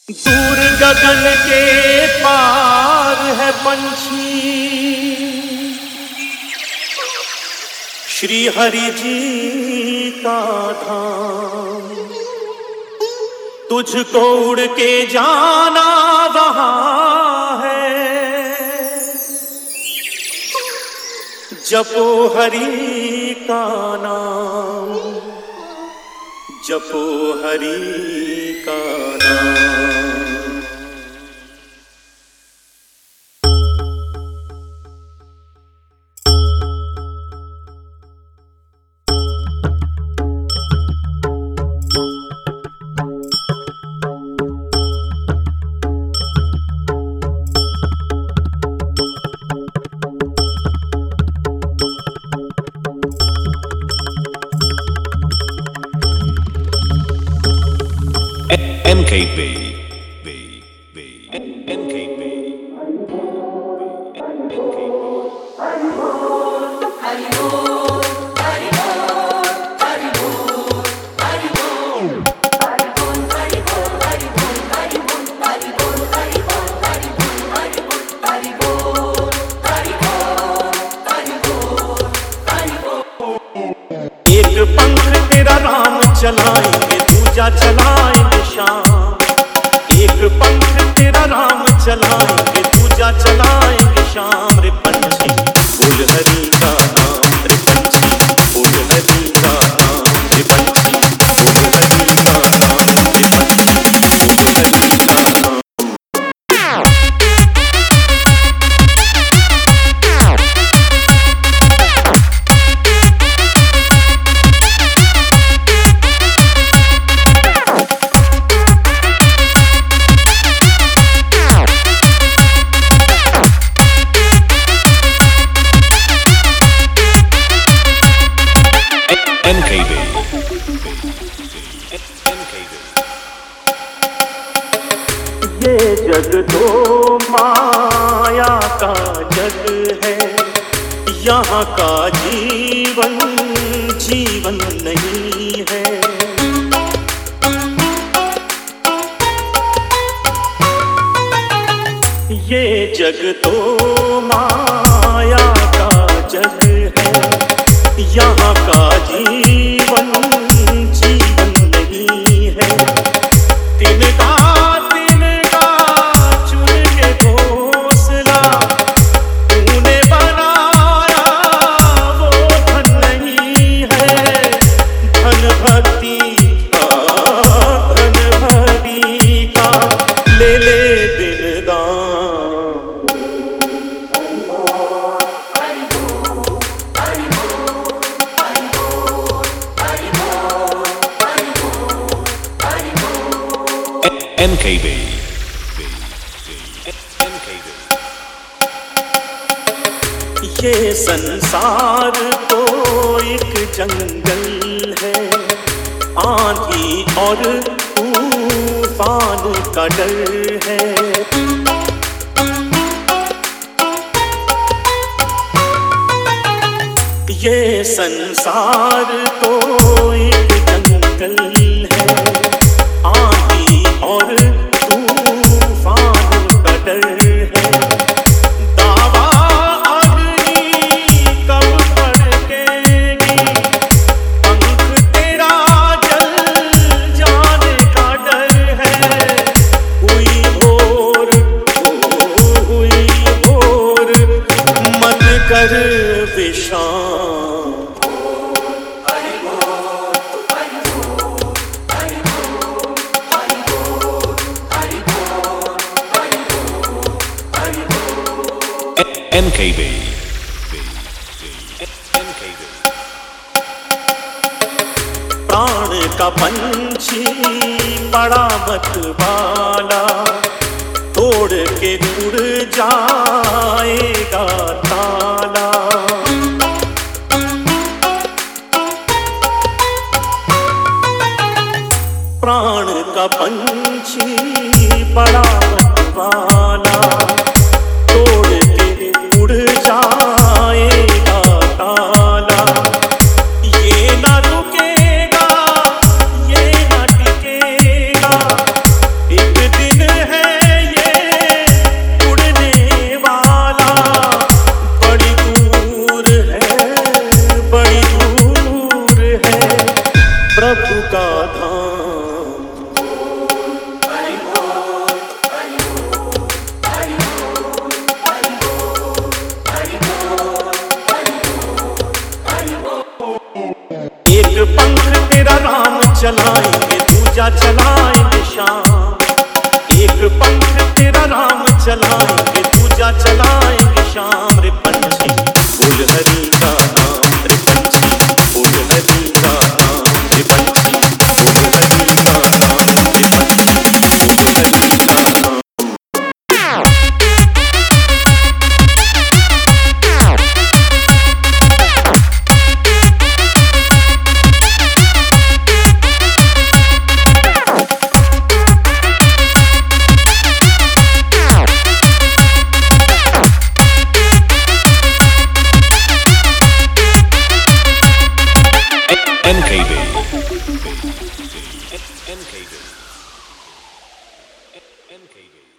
दूर गगन के पार है पंछी, श्री हरि जी का धाम। तुझको उड़ के जाना वहां है, जपो हरि का नाम, जपो हरि का नाम। MKB, एक पंख तेरा राम चलाएंगे, दूजा चलाएंगे श्याम। एक पंख तेरा राम चलाएंगे, दूजा चलाएंगे श्याम। रे पंछी बोल हरि का नाम, रे पंछी बोल हरि का नाम, रे पंछी बोल हरि का नाम, रे पंछी बोल हरि का नाम। MKB, ये जग तो माया का जग है, यहाँ का जीवन जीवन नहीं है। ये जग तो माया का जग है, यहाँ का जीवन जीवन नहीं है। तिनका चुन के घोंसला तूने बनाया, वो धन नहीं है। धन भक्ति का ले ले दिल दान। MKB, ये संसार तो एक जंगल है, आंधी और तूफान का डर है। ये संसार तो एक जंगल है, आंधी और तूफान का डर है। दावा अग्नि कब भड़केगी, पंख तेरा जल जाने का डर है। हुई भोर मन कर विश्राम। MKB, प्राण का पंछी बड़ा मत वाला, तोड़ के उड़ जाएगा ताला। प्राण का पंछी बड़ा मत वाला, तोड़ के उड़ जाएगा ताला। ये ना रुकेगा, ये ना टिकेगा, एक दिन चलाएंगे दूजा चलाएंगे शाम। एक पंख तेरा राम चलाएंगे दूजा चलाएंगे शाम। रे पंछी बोल हरि का नाम, रे पंछी बोल हरि का नाम, रे पंछी बोल हरि का नाम, रे पंछी बोल हरि का नाम। MKB. MKB. MKB.